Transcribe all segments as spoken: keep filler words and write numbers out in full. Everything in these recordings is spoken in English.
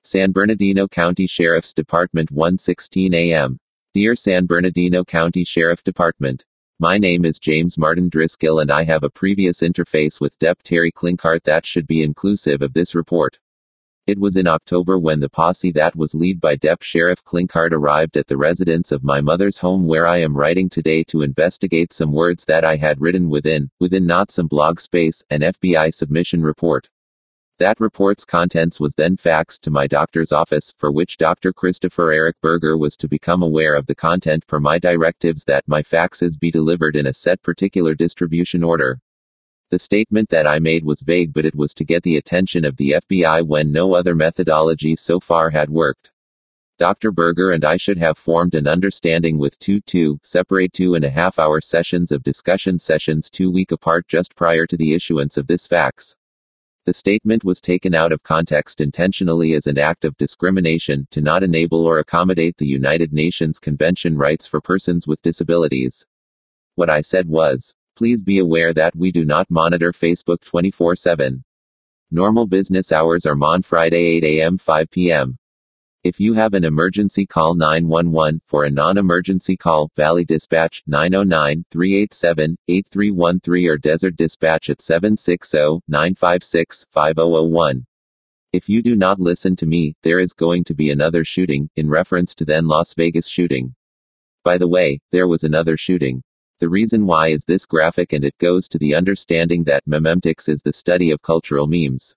San Bernardino County Sheriff's Department, one sixteen a m Dear San Bernardino County Sheriff Department, my name is James Martin Driscoll and I have a previous interface with Deputy Terry Klinkart that should be inclusive of this report. It was in October when the posse that was led by Deputy Sheriff Klinkart arrived at the residence of my mother's home where I am writing today to investigate some words that I had written within, within not some blog space, an F B I submission report. That report's contents was then faxed to my doctor's office, for which Doctor Christopher Eric Berger was to become aware of the content per my directives that my faxes be delivered in a set particular distribution order. The statement that I made was vague, but it was to get the attention of the F B I when no other methodology so far had worked. Doctor Berger and I should have formed an understanding with two two separate two and a half hour sessions of discussion sessions two week apart just prior to the issuance of this fax. The statement was taken out of context intentionally as an act of discrimination to not enable or accommodate the United Nations Convention rights for persons with disabilities. What I said was, please be aware that we do not monitor Facebook twenty-four seven. Normal business hours are mon Friday eight a m five p m If you have an emergency, call nine one one. For a non-emergency call, Valley Dispatch, nine oh nine, three eight seven, eight three one three or Desert Dispatch at seven six zero, nine five six, five zero zero one. If you do not listen to me, there is going to be another shooting, in reference to then Las Vegas shooting. By the way, there was another shooting. The reason why is this graphic, and it goes to the understanding that mememtics is the study of cultural memes.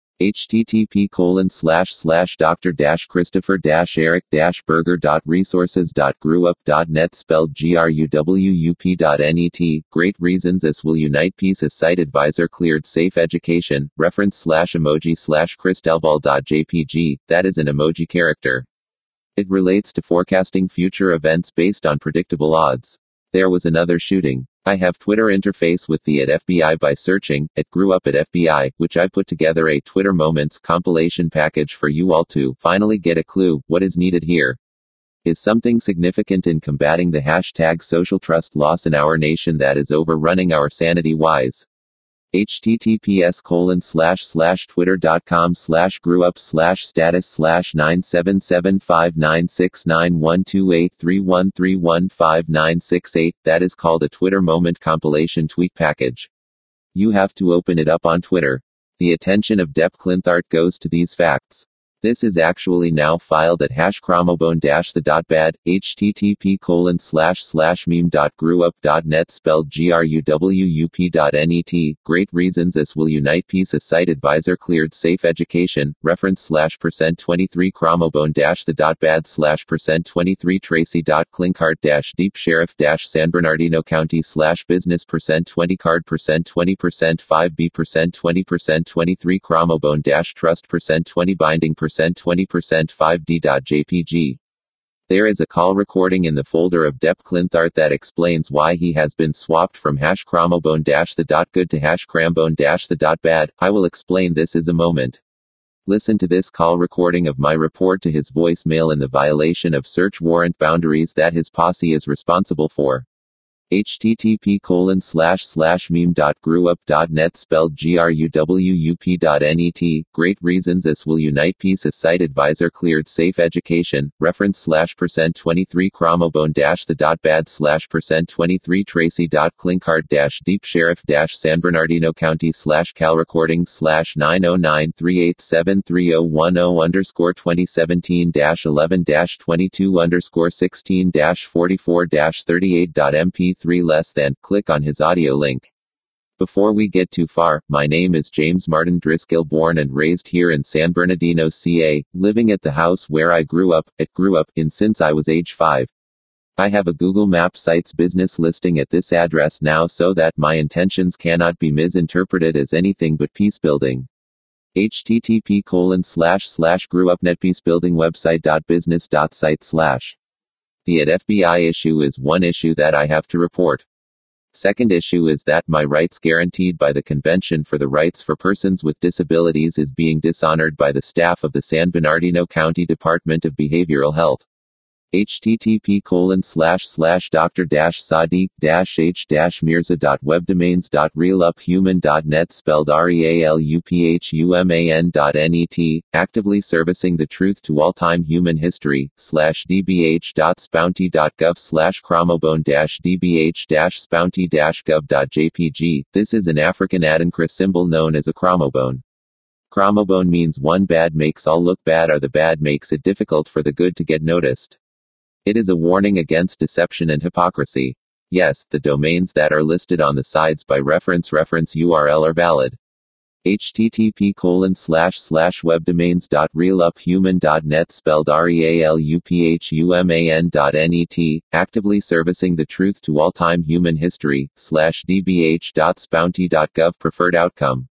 http colon slash slash dr dash christopher dash eric dash berger dot resources dot grewup dot net spelled G R U W U P dot net. Great reasons as will unite peace as site advisor cleared safe education, reference slash emoji slash crystalball dot jpg, that is an emoji character. It relates to forecasting future events based on predictable odds. There was another shooting. I have Twitter interface with the at F B I by searching, at grew up at F B I, which I put together a Twitter Moments compilation package for you all to finally get a clue. What is needed here is something significant in combating the hashtag social trust loss in our nation that is overrunning our sanity wise. https colon slash slash twitter dot com slash grew up slash status slash nine seven seven five nine six nine one two eight three one three one five nine six eight. That is called a Twitter Moment compilation tweet package. You have to open it up on Twitter. The attention of Dep Klinkart goes to these facts. This is actually now filed at hash chromobone dash the dot bad, http colon slash slash meme dot grewup dot net spelled G R U W U P dot net. Great reasons as will unite peace as site advisor cleared safe education, reference slash percent 23 chromobone dash the dot bad slash percent 23 tracy dot klinkart dash deep sheriff dash San Bernardino County slash business percent 20 card percent 20 percent 5b percent 20 percent 23 chromobone dash trust percent 20 binding percent twenty percent five d dot j p g. There is a call recording in the folder of Dep Klinkart that explains why he has been swapped from hash chromobone dash the dot good to hash crambone dash the dot bad. I will explain this in a moment. Listen to this call recording of my report to his voicemail in the violation of search warrant boundaries that his posse is responsible for. http colon slash slash meme dot grewup dot net spelled G R U W U P dot net. Great reasons as will unite peace as site advisor cleared safe education, reference slash percent 23 chromobone dash the dot bad slash percent 23 tracy dot klinkart dash deep sheriff dash San Bernardino County slash cal recording slash nine oh nine three eight seven three oh one oh underscore twenty seventeen dash eleven dash twenty-two underscore sixteen dash forty-four dash thirty-eight dot m p three less than, click on his audio link. Before we get too far, my name is James Martin Driscoll, born and raised here in San Bernardino, C A, living at the house where I grew up, at grew up in since I was age five. I have a Google Maps sites business listing at this address now so that my intentions cannot be misinterpreted as anything but peace building. http colon slash slash grew up net peace building website dot business dot site slash. The at F B I issue is one issue that I have to report. Second issue is that my rights guaranteed by the Convention for the Rights for Persons with Disabilities is being dishonored by the staff of the San Bernardino County Department of Behavioral Health. http colon slash slash dr dash sadiq dash h dash mirza dot webdomains dot realuphuman dot net spelled R E A L U P H U M A N dot N E T, actively servicing the truth to all-time human history, slash dbh dot spounty dot gov slash chromobone dash dbh dash spounty dash gov dot jpg. This is an African Adinkra symbol known as a chromobone. Chromobone means one bad makes all look bad, or the bad makes it difficult for the good to get noticed. It is a warning against deception and hypocrisy. Yes, the domains that are listed on the sides by reference reference U R L are valid. http colon slash slash webdomains dot realuphuman dot net spelled R E A L U P H U M A N dot N E T, actively servicing the truth to all-time human history, slash dbh dot spounty dot gov preferred outcome.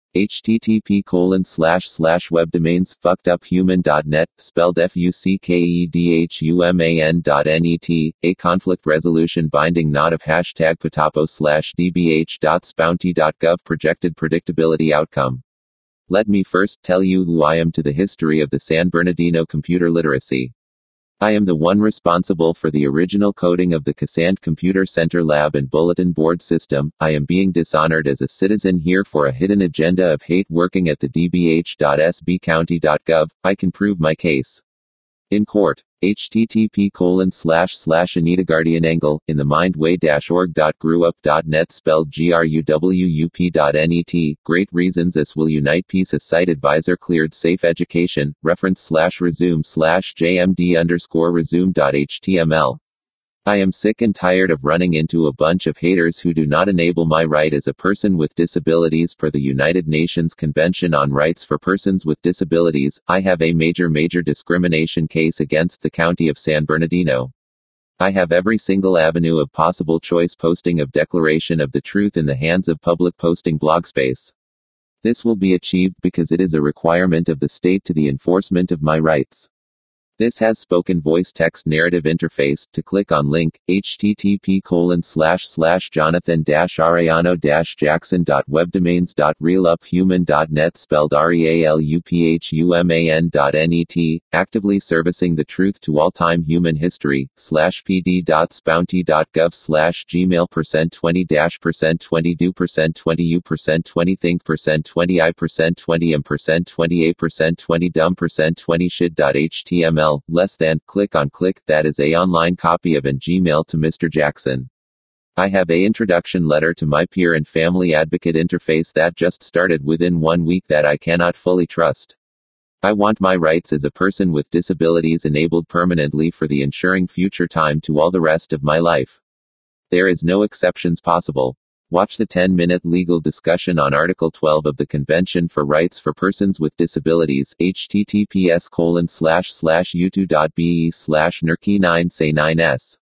http colon slash slash webdomains fuckeduphuman dot net spelled F U C K E D H U M A N dot N E T, a conflict resolution binding knot of hashtag patapo slash dbh dot spounty dot gov projected predictability outcome. Let me first tell you who I am to the history of the San Bernardino computer literacy. I am the one responsible for the original coding of the Cassant Computer Center Lab and Bulletin Board system. I am being dishonored as a citizen here for a hidden agenda of hate working at the d b h dot s b county dot gov. I can prove my case in court. http colon slash slash Anita Guardian Engel, in the mindway dash org dot grewup dot net spelled G R U W U P dot net. Great reasons this will unite peace. A site advisor cleared safe education, reference slash resume slash jmd underscore resume dot html. I am sick and tired of running into a bunch of haters who do not enable my right as a person with disabilities per the United Nations Convention on Rights for Persons with Disabilities. I have a major major discrimination case against the County of San Bernardino. I have every single avenue of possible choice posting of Declaration of the Truth in the hands of public posting blog space. This will be achieved because it is a requirement of the state to the enforcement of my rights. This has spoken voice text narrative interface. To click on link, http colon slash slash jonathan dash arellano dash jackson dot webdomains dot realuphuman dot net spelled R E A L U P H U M A N dot N E T, actively servicing the truth to all-time human history, slash pd dot spounty dot gov slash gmail percent twenty dash percent twenty do percent twenty u percent twenty think percent twenty I percent twenty m percent twenty-eight percent twenty dumb percent twenty shit dot html. Less than, click on click, that is a online copy of an Gmail to Mister Jackson. I have a introduction letter to my peer and family advocate interface that just started within one week that I cannot fully trust. I want my rights as a person with disabilities enabled permanently for the ensuring future time to all the rest of my life. There is no exceptions possible. Watch the ten minute legal discussion on Article twelve of the Convention for Rights for Persons with Disabilities, https colon slash slash u2.be slash nrkey nine say nine s.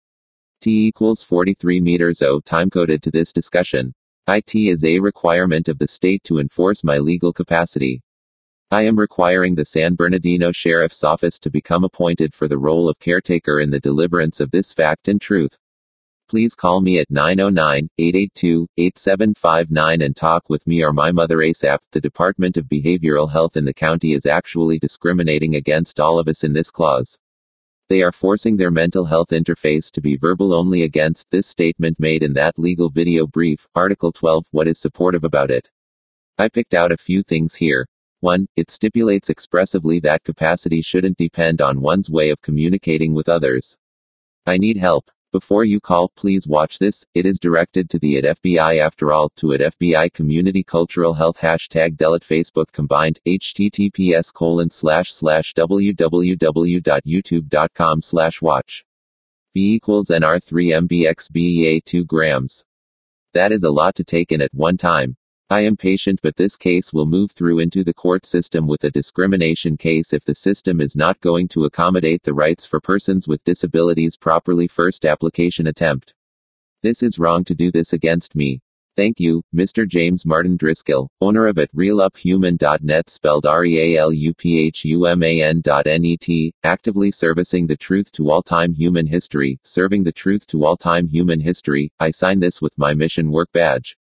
T equals forty-three meters O timecoded to this discussion. I T is a requirement of the state to enforce my legal capacity. I am requiring the San Bernardino Sheriff's Office to become appointed for the role of caretaker in the deliverance of this fact and truth. Please call me at nine oh nine, eight eight two, eight seven five nine and talk with me or my mother ASAP. The Department of Behavioral Health in the county is actually discriminating against all of us in this clause. They are forcing their mental health interface to be verbal only against this statement made in that legal video brief, Article twelve. What is supportive about it? I picked out a few things here. one. It stipulates expressively that capacity shouldn't depend on one's way of communicating with others. I need help. Before you call, please watch this. It is directed to the at F B I after all, to at F B I Community Cultural Health hashtag delete Facebook combined, https colon slash slash www.youtube.com slash watch. B equals N R three M B X B E A two grams. That is a lot to take in at one time. I am patient, but this case will move through into the court system with a discrimination case if the system is not going to accommodate the rights for persons with disabilities properly. First application attempt. This is wrong to do this against me. Thank you, Mister James Martin Driscoll, owner of at realuphuman dot net spelled R E A L U P H U M A N dot N E T, actively servicing the truth to all-time human history, serving the truth to all-time human history. I sign this with my mission work badge.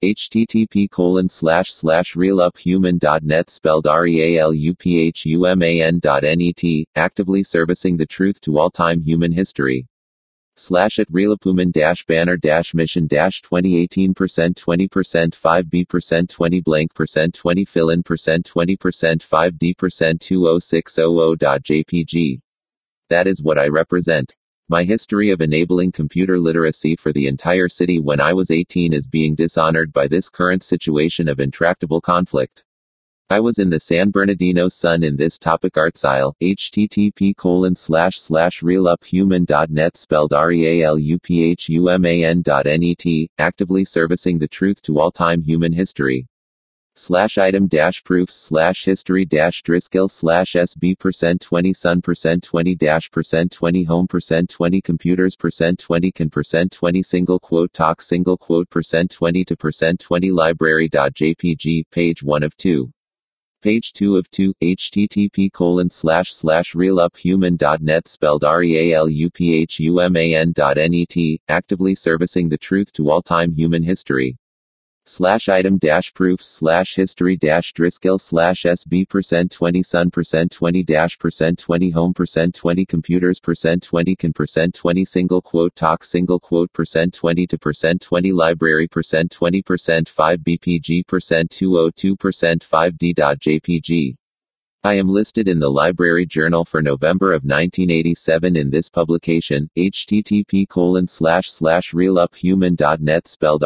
http colon slash slash realuphuman.net spelled R-E-A-L-U-P-H-U-M-A-N dot N-E-T, actively servicing the truth to all-time human history. Slash at realuphuman dash banner dash mission dash twenty eighteen percent twenty percent five B percent twenty blank percent twenty fill in percent twenty percent five D percent two oh six hundred dot J P G. That is what I represent. My history of enabling computer literacy for the entire city when I was eighteen is being dishonored by this current situation of intractable conflict. I was in the San Bernardino Sun in this topic article, http colon slash slash realuphuman.net spelled R-E-A-L-U-P-H-U-M-A-N dot N-E-T, actively servicing the truth to all-time human history. Slash item dash proofs slash history dash Driscoll slash S B percent twenty sun percent twenty dash percent twenty home percent twenty computers percent twenty can percent twenty single quote talk single quote percent twenty to percent twenty library dot J P G page one of two. Page two of two, http colon slash slash realuphuman.net spelled R-E-A-L-U-P-H-U-M-A-N dot N-E-T, actively servicing the truth to all-time human history. Slash item dash proofs slash history dash Driscoll slash S B percent twenty sun percent twenty dash percent twenty home percent twenty computers percent twenty can percent twenty single quote talk single quote percent twenty to percent twenty library percent twenty percent five B P G percent two oh two percent five D dot J P G. I am listed in the Library Journal for November of nineteen eighty-seven in this publication, http colon slash slash realuphuman.net spelled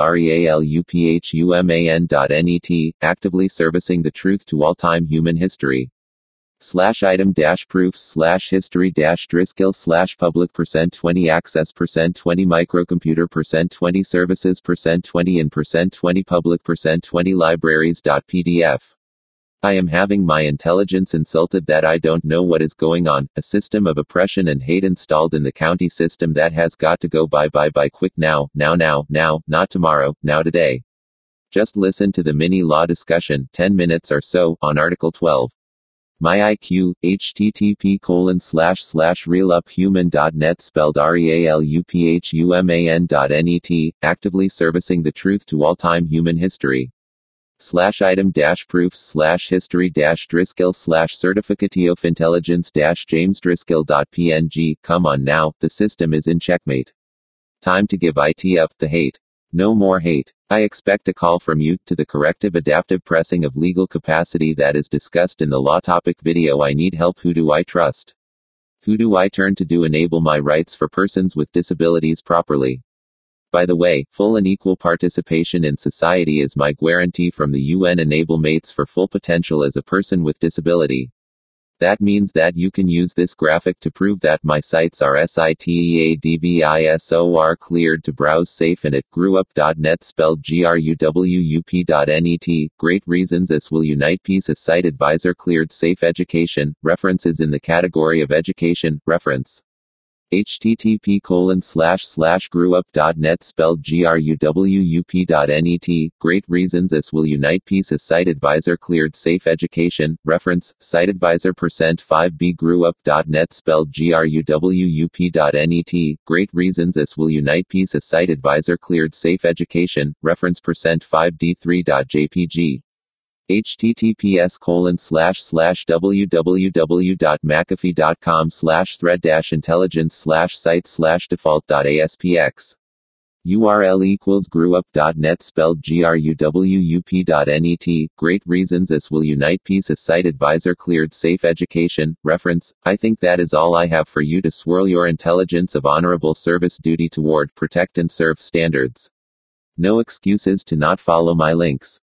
R-E-A-L-U-P-H-U-M-A-N dot N-E-T, actively servicing the truth to all-time human history. Slash item dash proofs slash history dash Driscoll slash public percent twenty access percent twenty microcomputer percent twenty services percent twenty in percent twenty public percent twenty libraries dot P D F. I am having my intelligence insulted that I don't know what is going on, a system of oppression and hate installed in the county system that has got to go bye bye bye quick now, now now, now, not tomorrow, now today. Just listen to the mini law discussion, ten minutes or so, on Article twelve. My I Q, http colon slash slash realuphuman.net spelled R-E-A-L-U-P-H-U-M-A-N dot N-E-T, actively servicing the truth to all-time human history. Slash item dash proofs slash history dash Driscoll slash certificatio of intelligence dash James Driscoll dot P N G. Come on now, the system is in checkmate. Time to give it up the hate. No more hate. I expect a call from you to the corrective adaptive pressing of legal capacity that is discussed in the law topic video. I need help. Who do I trust? Who do I turn to to enable my rights for persons with disabilities properly? By the way, full and equal participation in society is my guarantee from the U N Enable Mates for full potential as a person with disability. That means that you can use this graphic to prove that my sites are siteadvisor cleared to browse safe and at gruup dot net spelled G R U W U P dot net. Great reasons this will unite peace as site advisor cleared safe education, references in the category of education, reference. http colon slash slash gruup.net spelled G-R-U-W-U-P dot net. Great reasons this will unite peace as site advisor cleared safe education, reference, site advisor percent five B gruup.net spelled G-R-U-W-U-P dot net. Great reasons this will unite peace as site advisor cleared safe education, reference percent five D three dot J P G. https colon slash slash www.mcafee.com slash thread dash intelligence slash site slash default dot aspx. U R L equals gruup.net spelled G-R-U-W-U-P dot net. Great reasons this will unite peace as site advisor cleared safe education, reference. I think that is all I have for you to swirl your intelligence of honorable service duty toward protect and serve standards. No excuses to not follow my links.